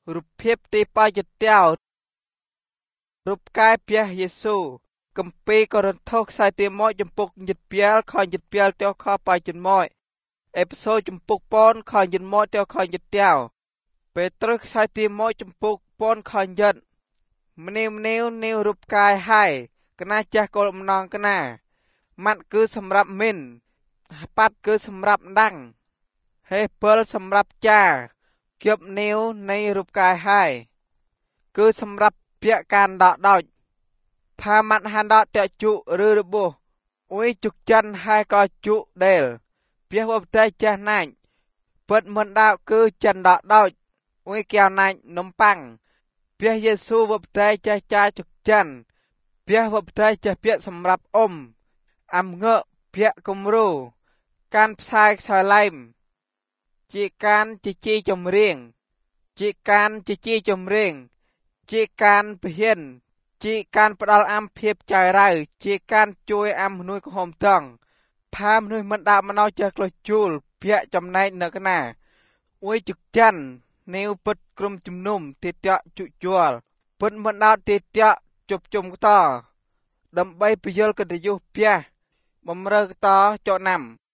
រូបភាពទីបច្ចុប្បន្នរូបកាយព្រះយេស៊ូវគម្ពីរកូរិនថូសខ្សែទី1ចំពុកញិតពាល់ខញិតពាល់តោខបច្ចុប្បន្នអេពីសូតចំពុកពនខញិតមកតោខញិតតោពេត្រុសខ្សែទី1ចំពុកពនខញិតម្នីវរូបកាយហើយកណាចាស់គោលអំណងកណាម៉ាត់គឺសម្រាប់មីនប៉ាត់គឺសម្រាប់ដាំងហេពិលសម្រាប់ចាគៀបនីវនៃរូបកាយហើយគឺសម្រាប់ពាក្យការដកដោចផាម៉ាត់ហានដកតជុឬរបួសអ៊ុយជុកចិនហើយក៏ជុដែលពាក្យបបតេចាស់ណាច់ពិតមិនដៅគឺចិនដកដោចអ៊ុយកែវណាច់នំប៉័ងពាក្យយេស៊ូវបបតេចាស់ចាជុកចិនពាក្យបបតេចាស់ពាក្យសម្រាប់អំងើពាក្យគំរូការផ្សាយខ្សែឡែមជាការជជែកចម្រៀងជាការជជែកចម្រៀងជាការពហិនជាការផ្ដល់អំភាពចាយរៅជាការជួយអំមនុយកំហុំតង់ផាមនុយមិនដាក់មណោចេះក្លោះជូលភាកចំណែកនៅកណាអ៊ុយជឹកច័ន្ទនេវពិតក្រុមជំនុំទីតកជុជួលពិតមិនដោតទីតកជប់ជុំកតដើម្បីពយល់កតយុះផ្ទះបំរើកតចោណាំ